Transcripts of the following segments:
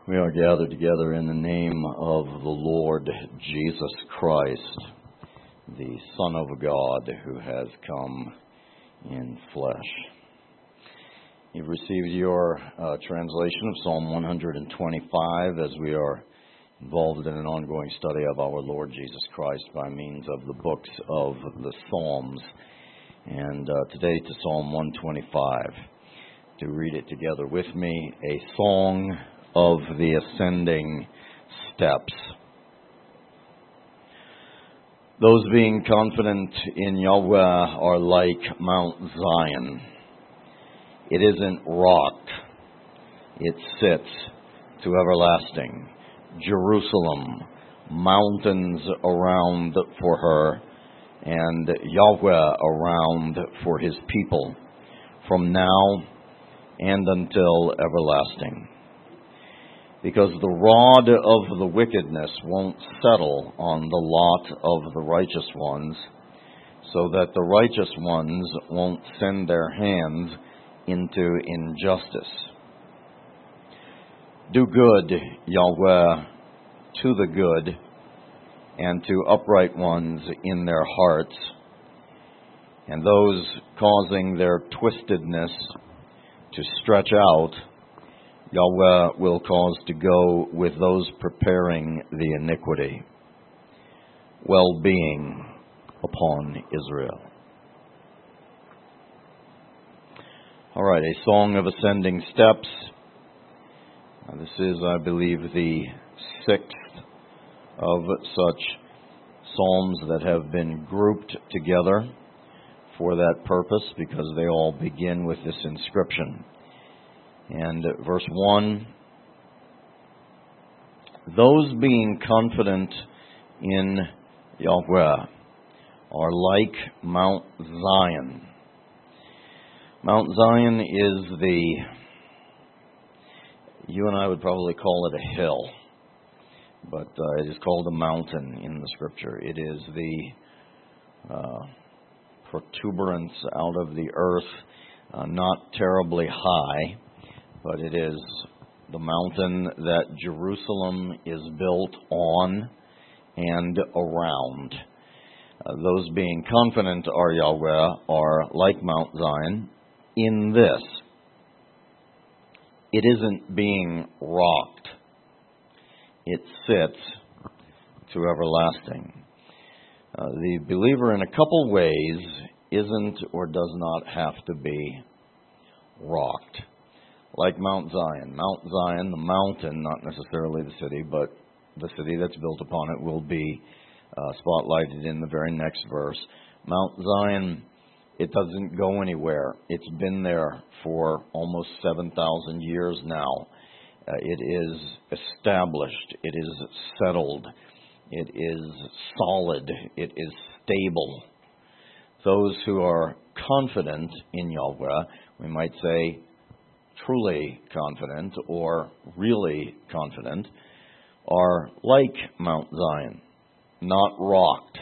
We are gathered together in the name of the Lord Jesus Christ, the Son of God who has come in flesh. You've received your translation of Psalm 125 as we are involved in an ongoing study of our Lord Jesus Christ by means of the books of the Psalms. And today to Psalm 125. To read it together with me, a song of the ascending steps. Those being confident in Yahweh are like Mount Zion. It isn't rocked, it sits to everlasting. Jerusalem, mountains around for her, and Yahweh around for his people, from now and until everlasting. Because the rod of the wickedness won't settle on the lot of the righteous ones, so that the righteous ones won't send their hands into injustice. Do good, Yahweh, to the good, and to upright ones in their hearts, and those causing their twistedness to stretch out, Yahweh will cause to go with those preparing the iniquity. Well-being upon Israel. All right, a song of ascending steps. This is, I believe, the sixth of such psalms that have been grouped together for that purpose, because they all begin with this inscription. And verse 1, those being confident in Yahweh are like Mount Zion. Mount Zion is you and I would probably call it a hill, but it is called a mountain in the Scripture. It is the protuberance out of the earth, not terribly high, but it is the mountain that Jerusalem is built on and around. Those being confident are Yahweh are like Mount Zion in this. It isn't being rocked. It sits to everlasting. The believer in a couple ways isn't or does not have to be rocked. Like Mount Zion. Mount Zion, the mountain, not necessarily the city, but the city that's built upon it will be spotlighted in the very next verse. Mount Zion, it doesn't go anywhere. It's been there for almost 7,000 years now. It is established. It is settled. It is solid. It is stable. Those who are confident in Yahweh, we might say truly confident or really confident, are like Mount Zion, not rocked.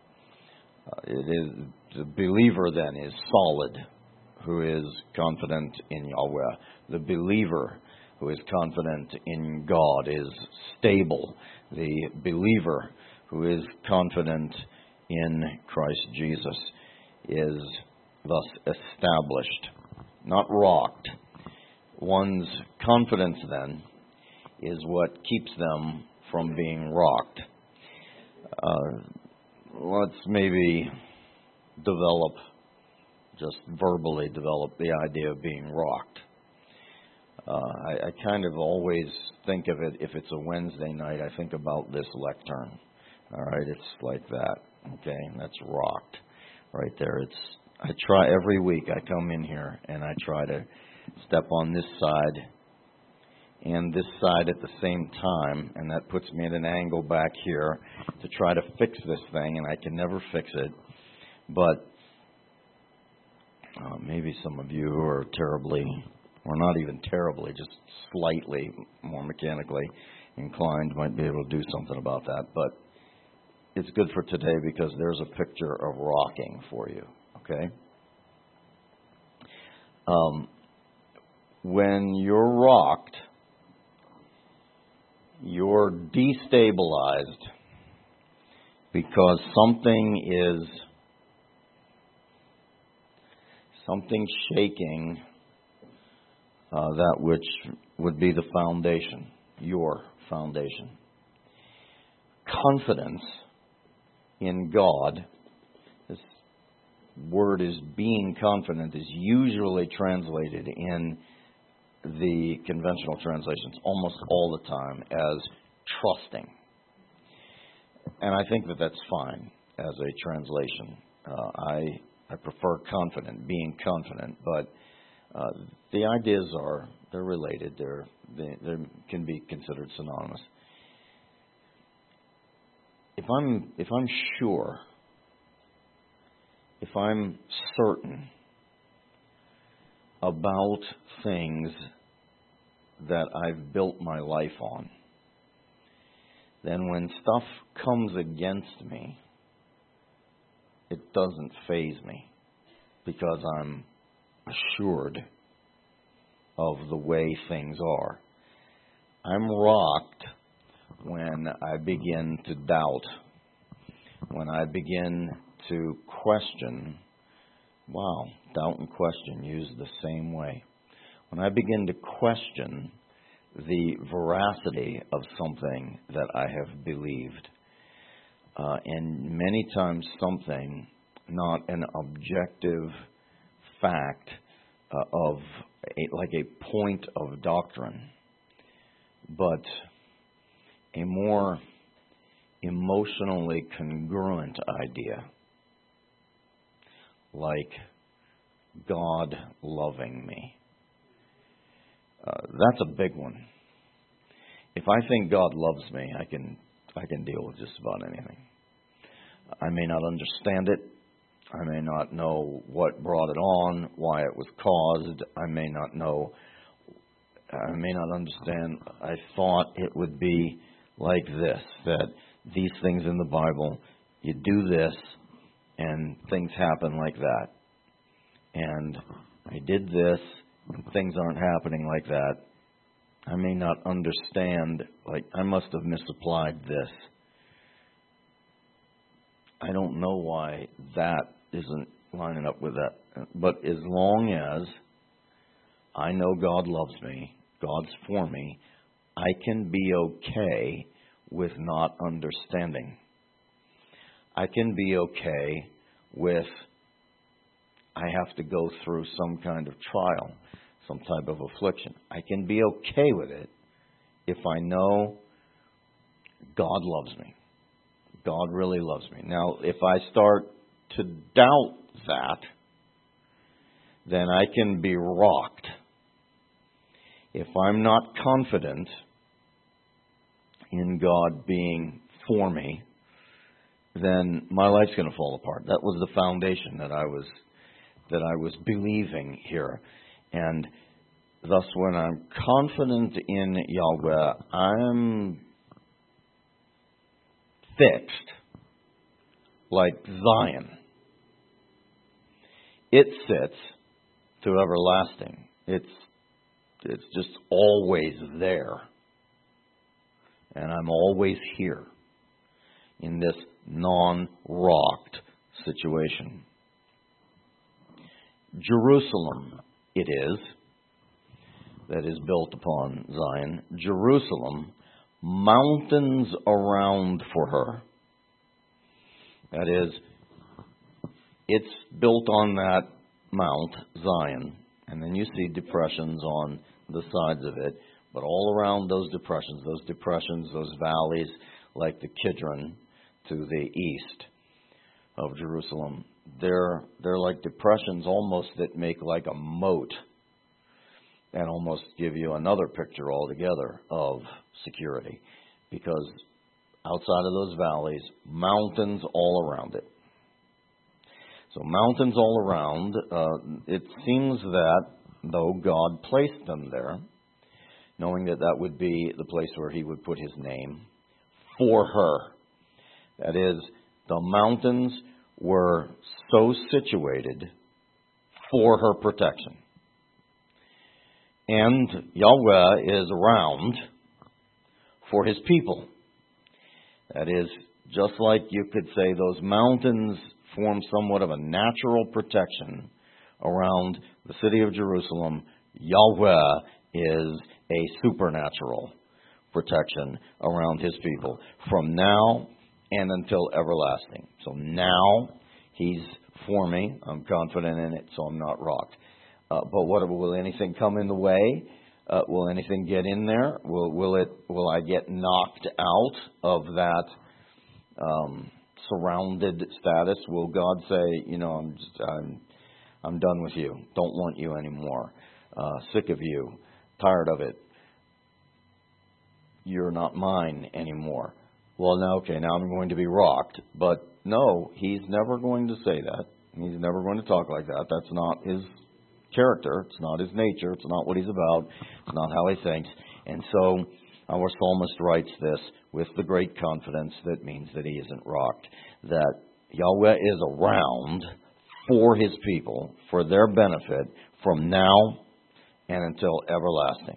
The believer then is solid, who is confident in Yahweh. The believer who is confident in God is stable. The believer who is confident in Christ Jesus is thus established, not rocked. One's confidence then is what keeps them from being rocked. Let's maybe just verbally develop the idea of being rocked. I kind of always think of it, if it's a Wednesday night, I think about this lectern. All right, it's like that. Okay, that's rocked right there. I try every week. I come in here and I try to step on this side and this side at the same time, and that puts me at an angle back here to try to fix this thing, and I can never fix it. But maybe some of you who are terribly, or not even terribly, just slightly more mechanically inclined might be able to do something about that. But it's good for today because there's a picture of rocking for you, okay? When you're rocked, You're destabilized because something shaking that which would be the foundation, your foundation. Confidence in God, this word is being confident, is usually translated in the conventional translations almost all the time as trusting. And I think that that's fine as a translation. I prefer confident, being confident, but the ideas they're related. They can be considered synonymous. If I'm sure, if I'm certain about things that I've built my life on, then when stuff comes against me, it doesn't faze me because I'm assured of the way things are. I'm rocked when I begin to doubt, when I begin to question. Wow, doubt and question used the same way. When I begin to question the veracity of something that I have believed, and many times something, not an objective fact like a point of doctrine, but a more emotionally congruent idea, like God loving me. That's a big one. If I think God loves me, I can deal with just about anything. I may not understand it. I may not know what brought it on, why it was caused. I may not understand. I thought it would be like this, that these things in the Bible, you do this and things happen like that. And I did this and things aren't happening like that. I may not understand, like I must have misapplied this. I don't know why that isn't lining up with that. But as long as I know God loves me, God's for me, I can be okay with not understanding. I can be okay with I have to go through some kind of trial, some type of affliction. I can be okay with it if I know God loves me. God really loves me. Now, if I start to doubt that, then I can be rocked. If I'm not confident in God being for me, then my life's going to fall apart. That was the foundation that I was believing here. And thus, when I'm confident in Yahweh, I'm fixed like Zion. It sits to everlasting. It's just always there. And I'm always here in this non-rocked situation. Jerusalem it is that is built upon Zion. Jerusalem, mountains around for her. That is, it's built on that Mount Zion, and then you see depressions on the sides of it, but all around those depressions, those valleys, like the Kidron to the east of Jerusalem, they're like depressions almost that make like a moat and almost give you another picture altogether of security, because outside of those valleys, mountains all around it. So mountains all around. It seems that, though God placed them there, knowing that that would be the place where He would put His name, for her. That is, the mountains were so situated for her protection. And Yahweh is around for His people. That is, just like you could say those mountains form somewhat of a natural protection around the city of Jerusalem, Yahweh is a supernatural protection around His people from now and until everlasting. So now He's for me. I'm confident in it, so I'm not rocked. But will anything come in the way? Will anything get in there? Will I get knocked out of that surrounded status? Will God say, I'm done with you. Don't want you anymore. Sick of you. Tired of it. You're not mine anymore. Well, now I'm going to be rocked. But no, He's never going to say that. He's never going to talk like that. That's not His character. It's not His nature. It's not what He's about. It's not how He thinks. And so our psalmist writes this with the great confidence that means that he isn't rocked. That Yahweh is around for His people, for their benefit, from now and until everlasting.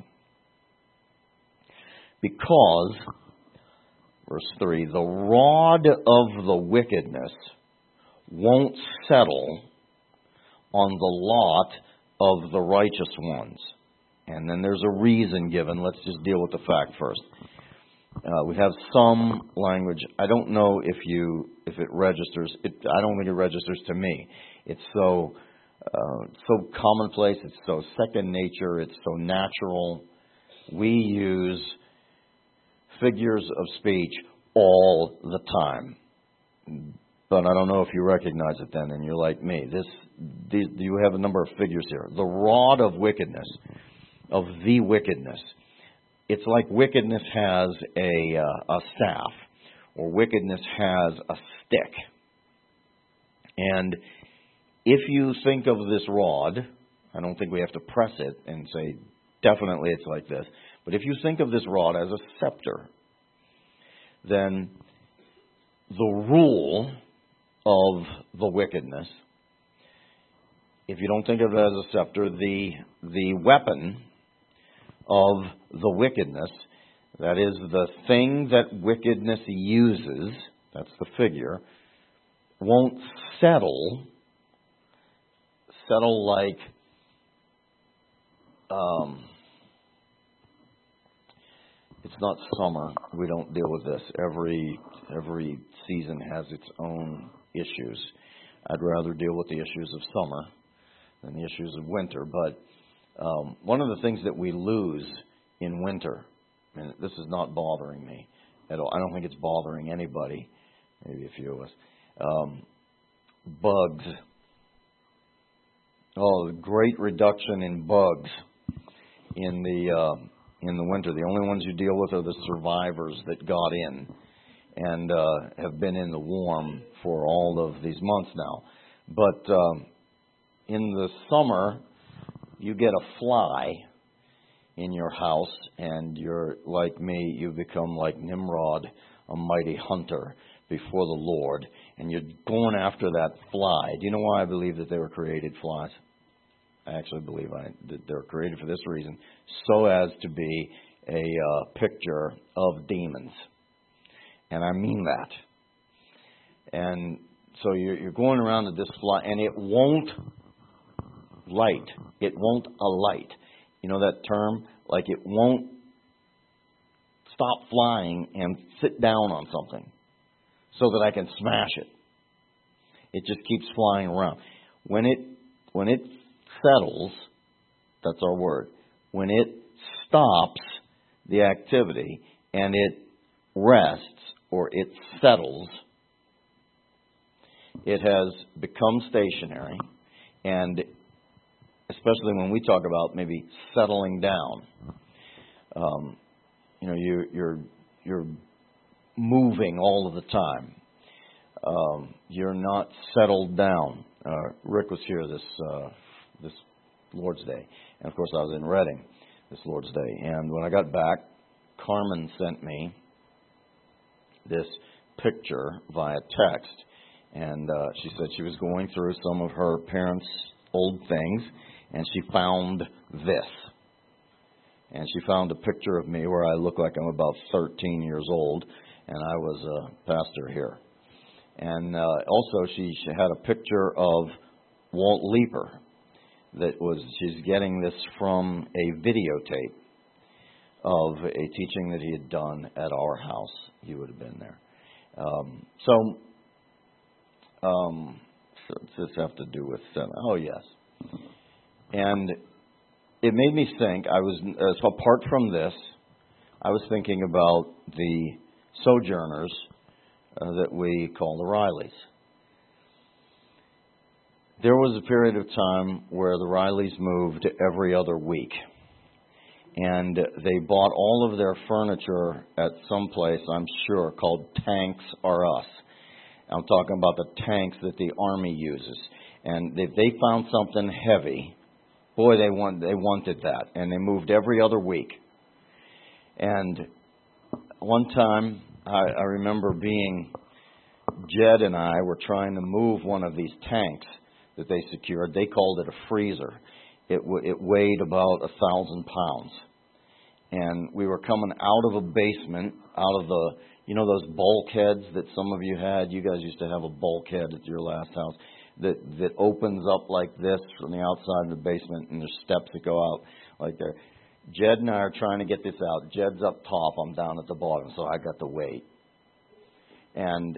Because, verse 3, the rod of the wickedness won't settle on the lot of the righteous ones. And then there's a reason given. Let's just deal with the fact first. We have some language. I don't know if it registers. I don't think it registers to me. It's so commonplace. It's so second nature. It's so natural. We use figures of speech all the time. But I don't know if you recognize it then, and you're like me. You have a number of figures here. The rod of wickedness, of the wickedness. It's like wickedness has a staff, or wickedness has a stick. And if you think of this rod, I don't think we have to press it and say, definitely it's like this. But if you think of this rod as a scepter, then the rule of the wickedness, if you don't think of it as a scepter, the weapon of the wickedness, that is the thing that wickedness uses, that's the figure, won't settle like it's not summer. We don't deal with this. Every season has its own issues. I'd rather deal with the issues of summer than the issues of winter. But one of the things that we lose in winter, and this is not bothering me at all. I don't think it's bothering anybody, maybe a few of us. Bugs. Oh, the great reduction in bugs in the winter. The only ones you deal with are the survivors that got in and have been in the warm for all of these months now. But in the summer, you get a fly in your house, and you're like me, you become like Nimrod, a mighty hunter before the Lord, and you're going after that fly. Do you know why I believe that they were created, flies? I actually believe that they're created for this reason, so as to be a picture of demons. And I mean that. And so you're going around with this fly, and it won't light. It won't alight. You know that term? Like it won't stop flying and sit down on something so that I can smash it. It just keeps flying around. When it settles, that's our word. When it stops the activity and it rests or it settles, it has become stationary, and especially when we talk about maybe settling down, you're moving all of the time. You're not settled down. Rick was here this Lord's Day, and of course I was in Reading this Lord's Day. And when I got back, Carmen sent me this picture via text, and she said she was going through some of her parents' old things, and she found this. and she found a picture of me where I look like I'm about 13 years old, and I was a pastor here. And also she had a picture of Walt Leeper. She's getting this from a videotape of a teaching that he had done at our house. He would have been there. So does this have to do with sin? Oh, yes. And it made me think, so apart from this, I was thinking about the sojourners that we call the Rileys. There was a period of time where the Rileys moved every other week. And they bought all of their furniture at some place, I'm sure, called Tanks R Us. I'm talking about the tanks that the Army uses. And if they found something heavy, boy, they wanted that. And they moved every other week. And one time, I remember Jed and I were trying to move one of these tanks that they secured. They called it a freezer. It weighed about 1,000 pounds. And we were coming out of a basement, out of those bulkheads that some of you had. You guys used to have a bulkhead at your last house that opens up like this from the outside of the basement, and there's steps that go out like there. Jed and I are trying to get this out. Jed's up top, I'm down at the bottom, so I got the weight. And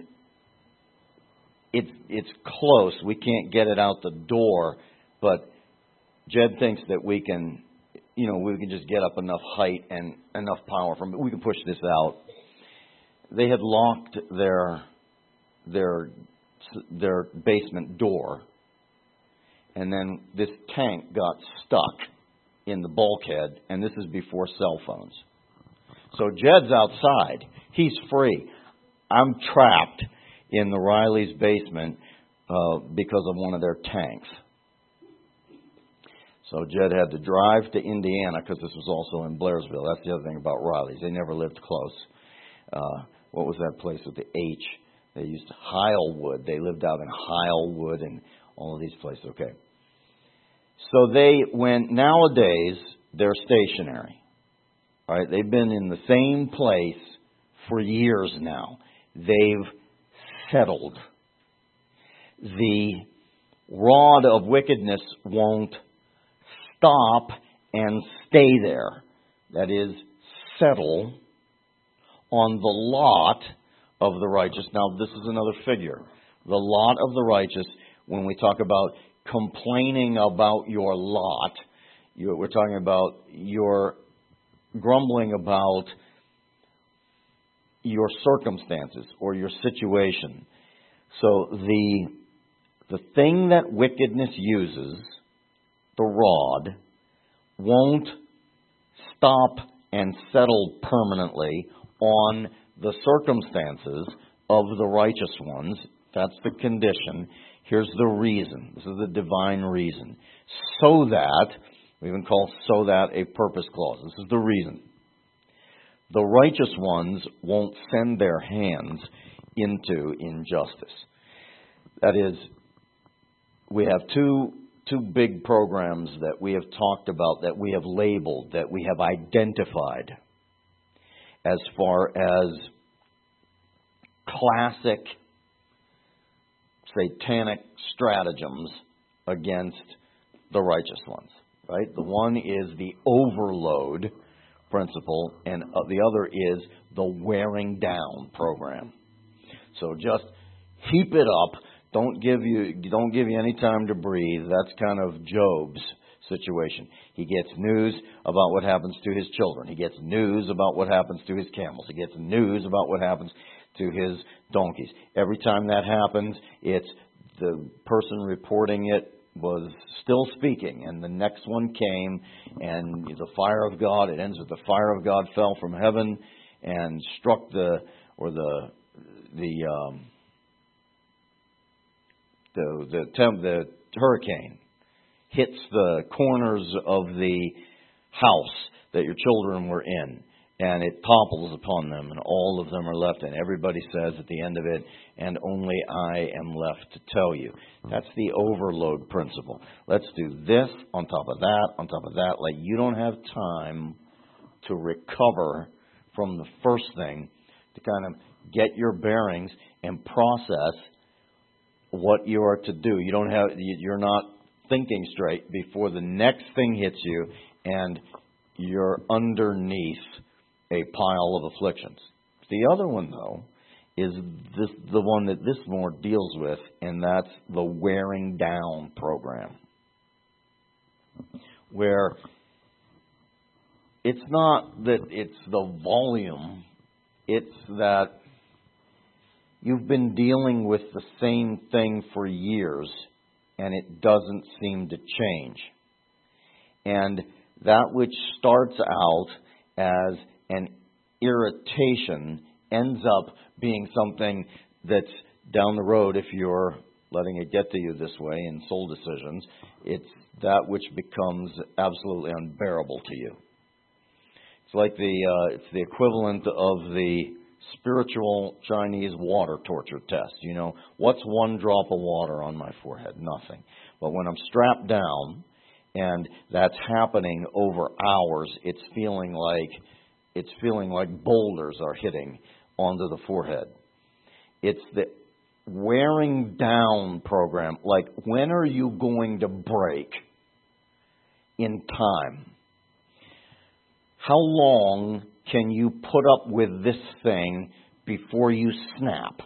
it's close. We can't get it out the door, but Jed thinks that we can just get up enough height and enough power from it. We can push this out. They had locked their basement door, and then this tank got stuck in the bulkhead, and this is before cell phones. So Jed's outside. He's free. I'm trapped in the Riley's basement because of one of their tanks. So Jed had to drive to Indiana because this was also in Blairsville. That's the other thing about Riley's. They never lived close. What was that place with the H? They used Hilewood. They lived out in Hilewood and all of these places. Okay. So nowadays, they're stationary. All right. They've been in the same place for years now. They've settled. The rod of wickedness won't stop and stay there. That is, settle on the lot of the righteous. Now, this is another figure. The lot of the righteous, when we talk about complaining about your lot, we're talking about your grumbling about your circumstances or your situation. So the thing that wickedness uses, the rod, won't stop and settle permanently on the circumstances of the righteous ones. That's the condition. Here's the reason. This is the divine reason. So that, we even call so that a purpose clause. This is the reason. The righteous ones won't send their hands into injustice. That is, we have two big programs that we have talked about, that we have labeled, that we have identified as far as classic satanic stratagems against the righteous ones. Right? The one is the overload principle, and the other is the wearing down program. So just heap it up. Don't give you any time to breathe. That's kind of Job's situation. He gets news about what happens to his children. He gets news about what happens to his camels. He gets news about what happens to his donkeys. Every time that happens, it's the person reporting it was still speaking, and the next one came, and the fire of God, it ends with the fire of God fell from heaven and struck the hurricane hits the corners of the house that your children were in, and it topples upon them, and all of them are left, and everybody says at the end of it, and only I am left to tell you. That's the overload principle. Let's do this on top of that, on top of that. Like, you don't have time to recover from the first thing, to kind of get your bearings and process what you are to do. You're not thinking straight before the next thing hits you and you're underneath a pile of afflictions. The other one, though, is the one that this more deals with, and that's the wearing down program, where it's not that it's the volume, it's that you've been dealing with the same thing for years and it doesn't seem to change. And that which starts out as an irritation ends up being something that's down the road, if you're letting it get to you this way in soul decisions, it's that which becomes absolutely unbearable to you. It's like it's the equivalent of the spiritual Chinese water torture test. You know, what's one drop of water on my forehead? Nothing. But when I'm strapped down and that's happening over hours, it's feeling like boulders are hitting onto the forehead. It's the wearing down program. Like, when are you going to break in time? How long can you put up with this thing before you snap?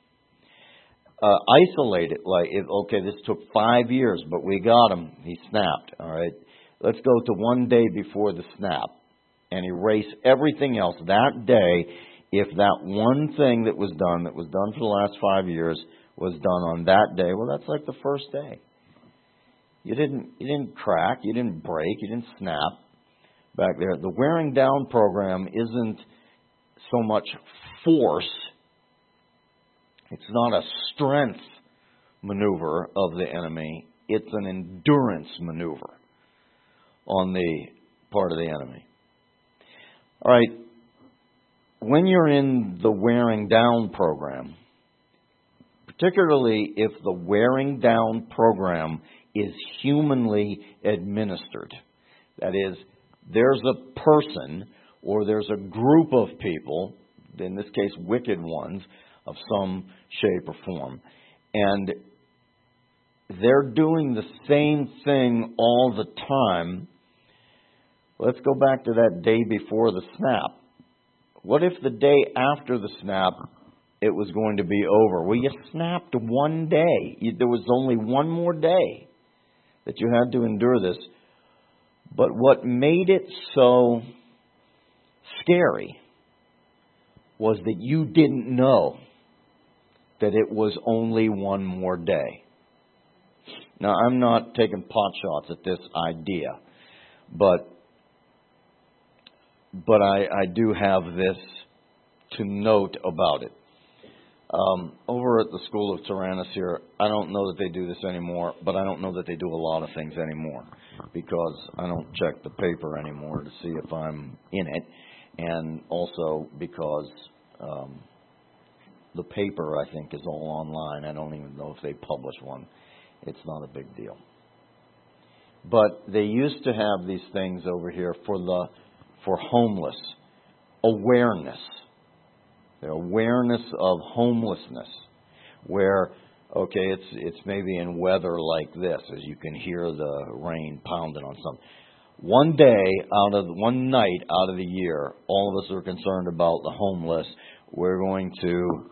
Isolate it. Like, okay, this took 5 years, but we got him. He snapped. All right. Let's go to one day before the snap and erase everything else that day. If that one thing that was done for the last 5 years, was done on that day, well, that's like the first day. You didn't crack, you didn't break, you didn't snap back there. The wearing down program isn't so much force. It's not a strength maneuver of the enemy. It's an endurance maneuver on the part of the enemy. All right. When you're in the wearing down program, particularly if the wearing down program is humanly administered, that is, there's a person or there's a group of people, in this case wicked ones, of some shape or form, and they're doing the same thing all the time. Let's go back to that day before the snap. What if the day after the snap, it was going to be over? Well, you snapped one day. There was only one more day that you had to endure this. But what made it so scary was that you didn't know that it was only one more day. Now, I'm not taking pot shots at this idea, but I do have this to note about it. Over at the School of Tyrannus here, I don't know that they do this anymore, but I don't know that they do a lot of things anymore because I don't check the paper anymore to see if I'm in it, and also because the paper, I think, is all online. I don't even know if they publish one. It's not a big deal. But they used to have these things over here for homeless awareness. The awareness of homelessness, where, okay, it's maybe in weather like this, as you can hear the rain pounding on something. One night out of the year, all of us are concerned about the homeless. We're going to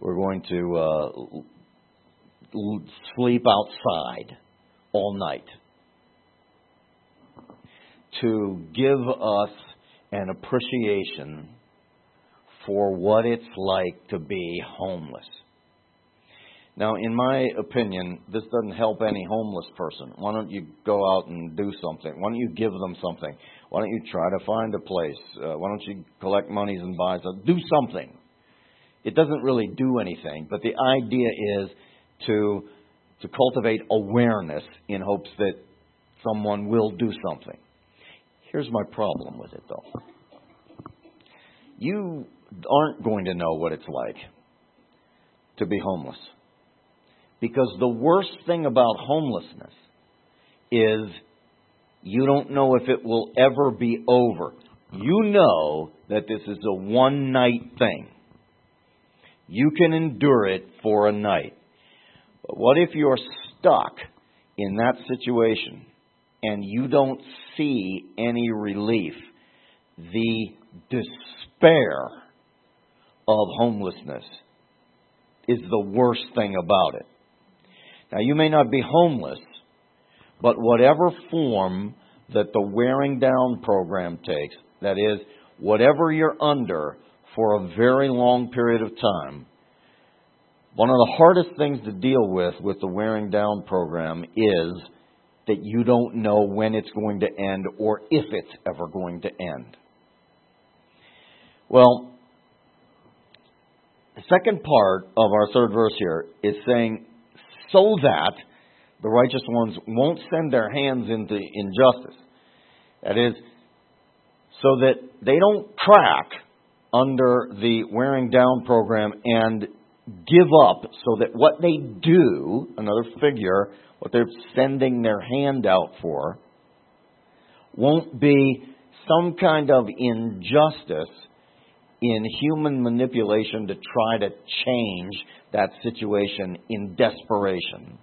sleep outside all night to give us an appreciation for what it's like to be homeless. Now, in my opinion, this doesn't help any homeless person. Why don't you go out and do something? Why don't you give them something? Why don't you try to find a place? Why don't you collect monies and buy something? Do something. It doesn't really do anything, but the idea is to cultivate awareness in hopes that someone will do something. Here's my problem with it, though. You aren't going to know what it's like to be homeless. Because the worst thing about homelessness is you don't know if it will ever be over. you know that this is a one-night thing. You can endure it for a night. But what if you're stuck in that situation and you don't see any relief? The despair of homelessness is the worst thing about it. Now, you may not be homeless, but whatever form that the wearing down program takes, that is, whatever you're under for a very long period of time, one of the hardest things to deal with the wearing down program is that you don't know when it's going to end or if it's ever going to end. Well, the second part of our third verse here is saying, so that the righteous ones won't send their hands into injustice. That is, so that they don't crack under the wearing down program and give up, so that what they do, another figure, what they're sending their hand out for, won't be some kind of injustice in human manipulation to try to change that situation in desperation.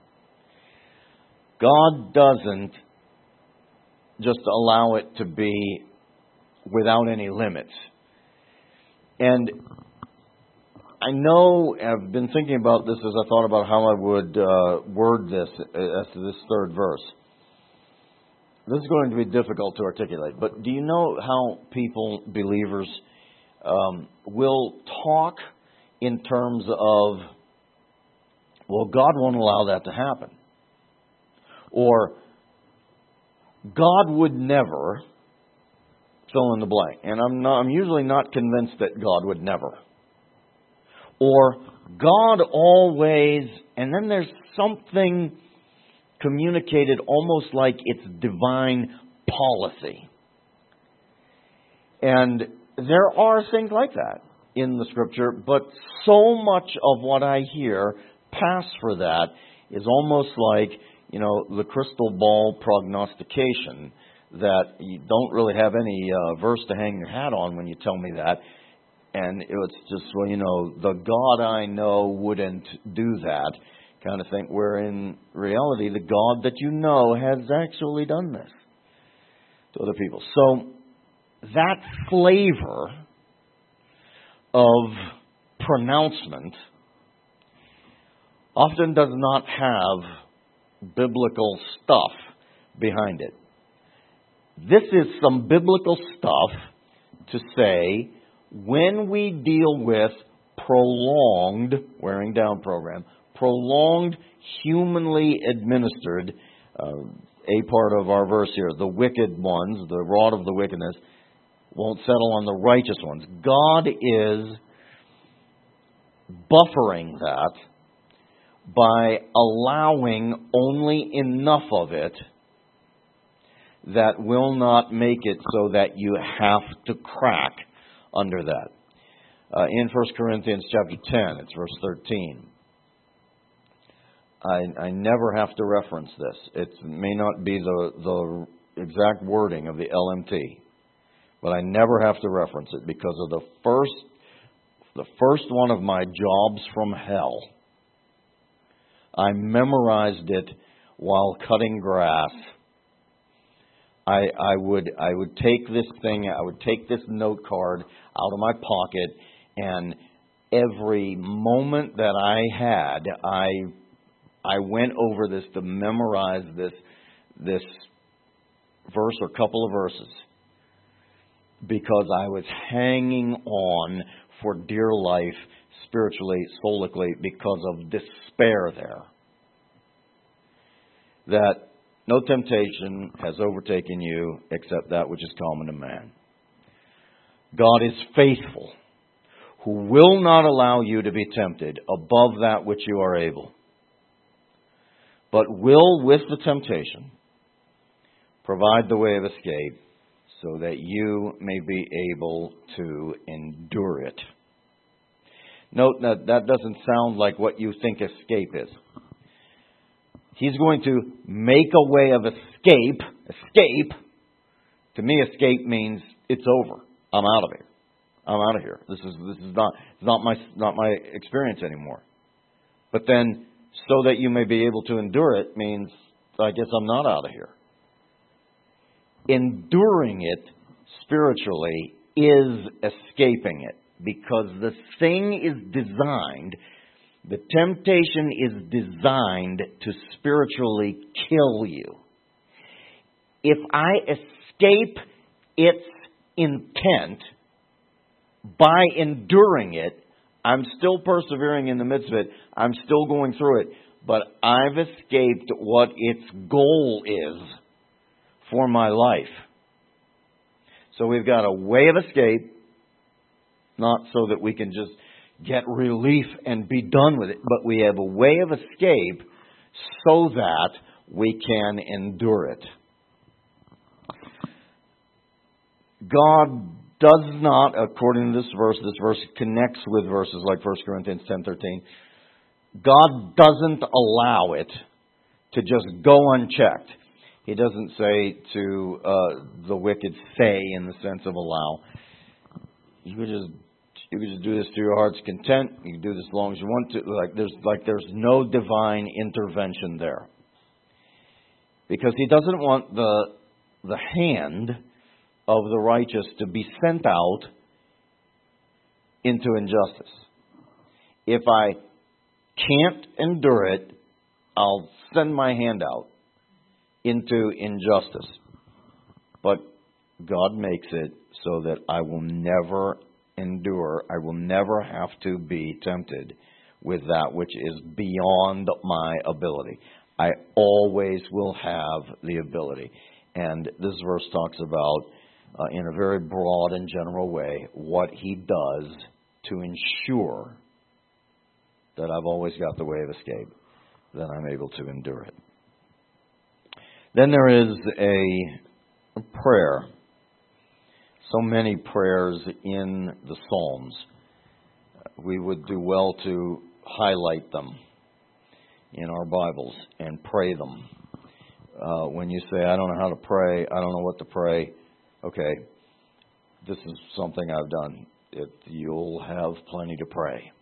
God doesn't just allow it to be without any limits. And I know, I've been thinking about this as I thought about how I would word this as to this third verse. This is going to be difficult to articulate, but do you know how people, believers, will talk in terms of, well, God won't allow that to happen. Or, God would never fill in the blank. And I'm usually not convinced that God would never. Or, God always, and then there's something communicated almost like it's divine policy. And there are things like that in the Scripture, but so much of what I hear pass for that is almost like, the crystal ball prognostication that you don't really have any verse to hang your hat on when you tell me that. And it's just, the God I know wouldn't do that kind of thing, where in reality, the God that you know has actually done this to other people. So, that flavor of pronouncement often does not have biblical stuff behind it. This is some biblical stuff to say when we deal with prolonged wearing down program, prolonged humanly administered, a part of our verse here, the wicked ones, the rod of the wickedness, won't settle on the righteous ones. God is buffering that by allowing only enough of it that will not make it so that you have to crack under that. In 1 Corinthians chapter 10, it's verse 13. I never have to reference this. It may not be the exact wording of the LMT, but I never have to reference it because of the first one of my jobs from hell. I memorized it while cutting grass. I would take this thing, I would take this note card out of my pocket, and every moment that I had, I went over this to memorize this verse or couple of verses, because I was hanging on for dear life, spiritually, soulically, because of despair there. That no temptation has overtaken you except that which is common to man. God is faithful, who will not allow you to be tempted above that which you are able, but will, with the temptation, provide the way of escape so that you may be able to endure it. Note that that doesn't sound like what you think escape is. He's going to make a way of escape. Escape, to me, escape means it's over. I'm out of here. I'm out of here. This is not my experience anymore. But then, so that you may be able to endure it means, I guess I'm not out of here. Enduring it spiritually is escaping it, because the thing is designed, the temptation is designed to spiritually kill you. If I escape its intent by enduring it, I'm still persevering in the midst of it. I'm still going through it. But I've escaped what its goal is for my life. So we've got a way of escape, not so that we can just get relief and be done with it, but we have a way of escape so that we can endure it. God does not, according to this verse connects with verses like 1 Corinthians 10:13. God doesn't allow it to just go unchecked. He doesn't say to the wicked, say in the sense of allow. You could just do this to your heart's content. You can do this as long as you want to. There's no divine intervention there, because He doesn't want the hand of the righteous to be sent out into injustice. If I can't endure it, I'll send my hand out into injustice. But God makes it so that I will never endure, I will never have to be tempted with that which is beyond my ability. I always will have the ability. And this verse talks about, in a very broad and general way, what He does to ensure that I've always got the way of escape, that I'm able to endure it. Then there is a prayer. So many prayers in the Psalms. We would do well to highlight them in our Bibles and pray them. When you say, I don't know how to pray, I don't know what to pray, okay, this is something I've done. You'll have plenty to pray.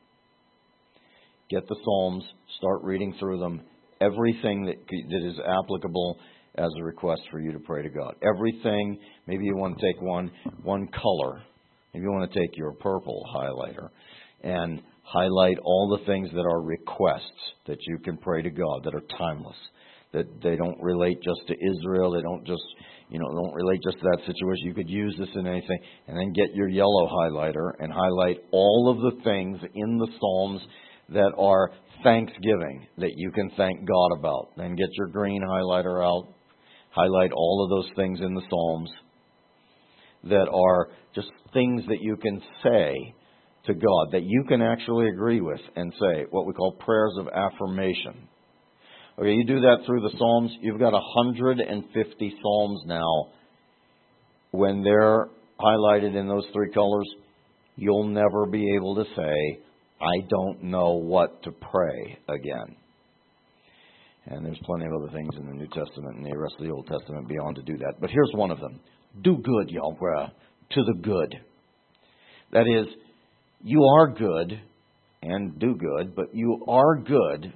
Get the Psalms, start reading through them. Everything that is applicable as a request for you to pray to God. Everything, maybe you want to take one color. Maybe you want to take your purple highlighter and highlight all the things that are requests that you can pray to God, that are timeless, that they don't relate just to Israel, they don't just, don't relate just to that situation. You could use this in anything, and then get your yellow highlighter and highlight all of the things in the Psalms that are thanksgiving, that you can thank God about. Then get your green highlighter out, highlight all of those things in the Psalms that are just things that you can say to God, that you can actually agree with and say, what we call prayers of affirmation. Okay, you do that through the Psalms, you've got 150 Psalms now. When they're highlighted in those three colors, you'll never be able to say, I don't know what to pray again. And there's plenty of other things in the New Testament and the rest of the Old Testament beyond to do that. But here's one of them. Do good, Yahweh, to the good. That is, you are good and do good, but you are good.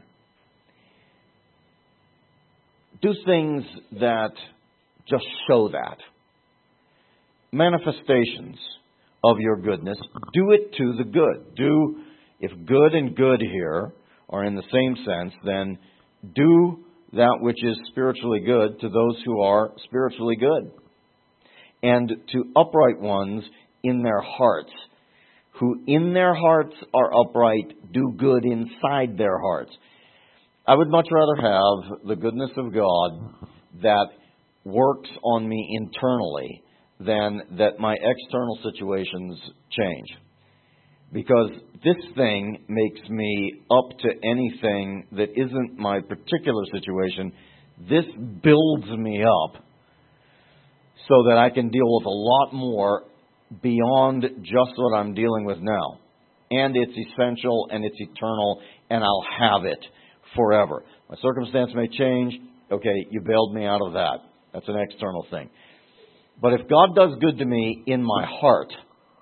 Do things that just show that. Manifestations of your goodness. Do it to the good. If good and good here are in the same sense, then do that which is spiritually good to those who are spiritually good. And to upright ones in their hearts, who in their hearts are upright, do good inside their hearts. I would much rather have the goodness of God that works on me internally than that my external situations change. Because this thing makes me up to anything that isn't my particular situation. This builds me up so that I can deal with a lot more beyond just what I'm dealing with now. And it's essential and it's eternal, and I'll have it forever. My circumstance may change. Okay, you bailed me out of that. That's an external thing. But if God does good to me in my heart,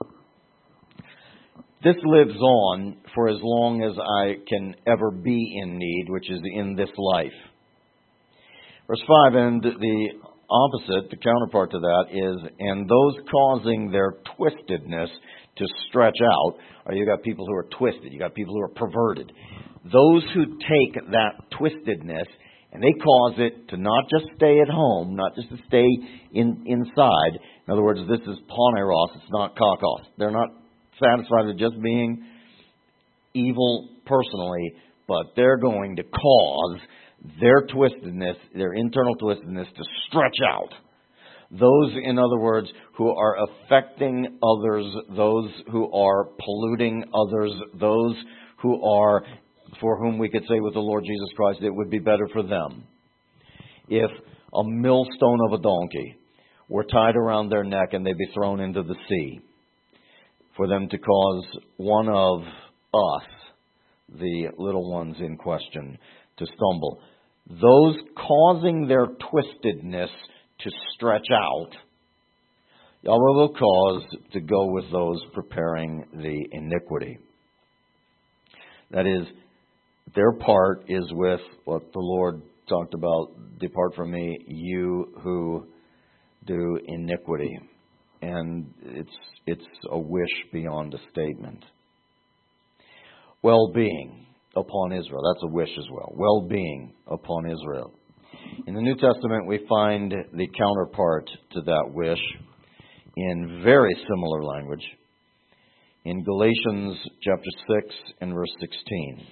this lives on for as long as I can ever be in need, which is in this life. Verse 5, and the opposite, the counterpart to that is, and those causing their twistedness to stretch out, or you got people who are twisted, you got people who are perverted. Those who take that twistedness and they cause it to not just stay at home, not just to stay inside. In other words, this is poneros, it's not kakos. They're not satisfied with just being evil personally, but they're going to cause their twistedness, their internal twistedness, to stretch out. Those, in other words, who are affecting others, those who are polluting others, those who are, for whom we could say with the Lord Jesus Christ, it would be better for them if a millstone of a donkey were tied around their neck and they'd be thrown into the sea, for them to cause one of us, the little ones in question, to stumble. Those causing their twistedness to stretch out, Yahweh will cause to go with those preparing the iniquity. That is, their part is with what the Lord talked about, depart from me, you who do iniquity. And it's a wish beyond a statement. Well-being upon Israel. That's a wish as well. Well-being upon Israel. In the New Testament, we find the counterpart to that wish in very similar language in Galatians chapter 6 and verse 16.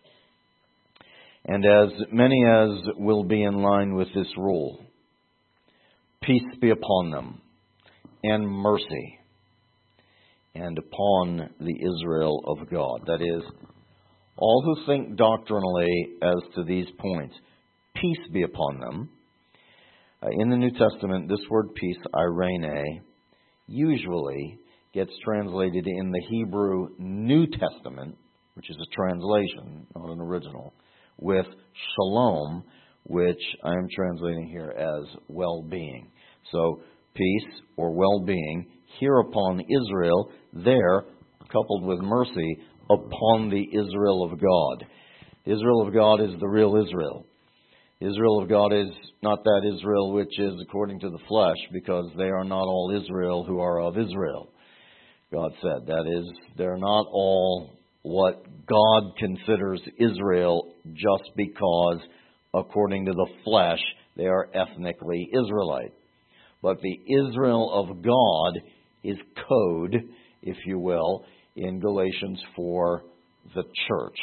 And as many as will be in line with this rule, peace be upon them, and mercy, and upon the Israel of God. That is, all who think doctrinally as to these points, peace be upon them. In the New Testament, this word peace, eirene, usually gets translated in the Hebrew New Testament, which is a translation, not an original, with shalom, which I am translating here as well-being. So, peace or well-being here upon Israel, there, coupled with mercy, upon the Israel of God. The Israel of God is the real Israel. The Israel of God is not that Israel which is according to the flesh, because they are not all Israel who are of Israel. God said, that is, they're not all what God considers Israel just because, according to the flesh, they are ethnically Israelite. But the Israel of God is code, if you will, in Galatians for the church.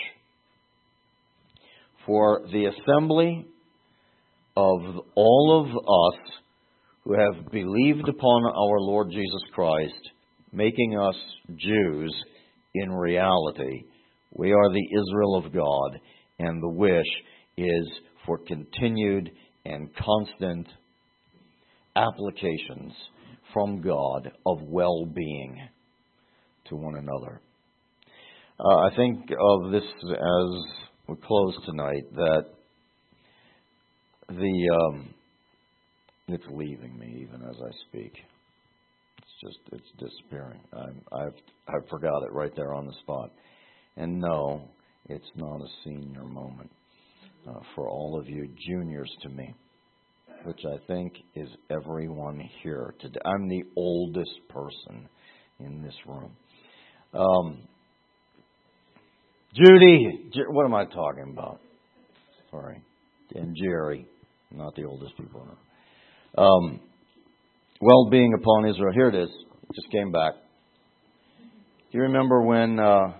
For the assembly of all of us who have believed upon our Lord Jesus Christ, making us Jews in reality, we are the Israel of God, and the wish is for continued and constant applications from God of well-being to one another. I think of this as we close tonight, that it's leaving me even as I speak. It's disappearing. I've forgot it right there on the spot. And no, it's not a senior moment for all of you juniors to me, which I think is everyone here today. I'm the oldest person in this room. Judy, what am I talking about? Sorry. And Jerry, not the oldest people. Well-being upon Israel. Here it is. It just came back. Do you remember when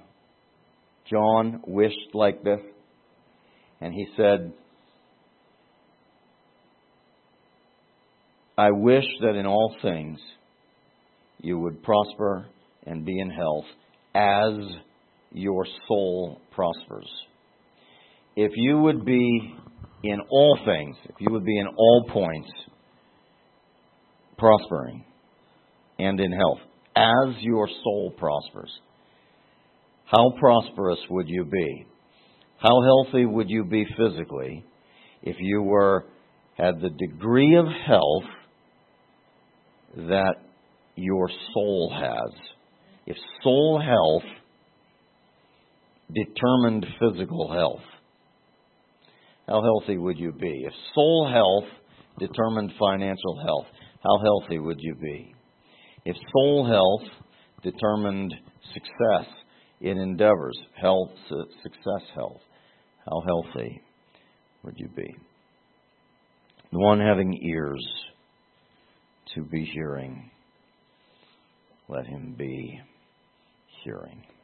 John wished like this? And he said, I wish that in all things you would prosper and be in health as your soul prospers. If you would be in all things, if you would be in all points prospering and in health, as your soul prospers, how prosperous would you be? How healthy would you be physically if you had the degree of health that your soul has. If soul health determined physical health, how healthy would you be? If soul health determined financial health, how healthy would you be? If soul health determined success in endeavors, success health, how healthy would you be? The one having ears to be hearing, let him be hearing.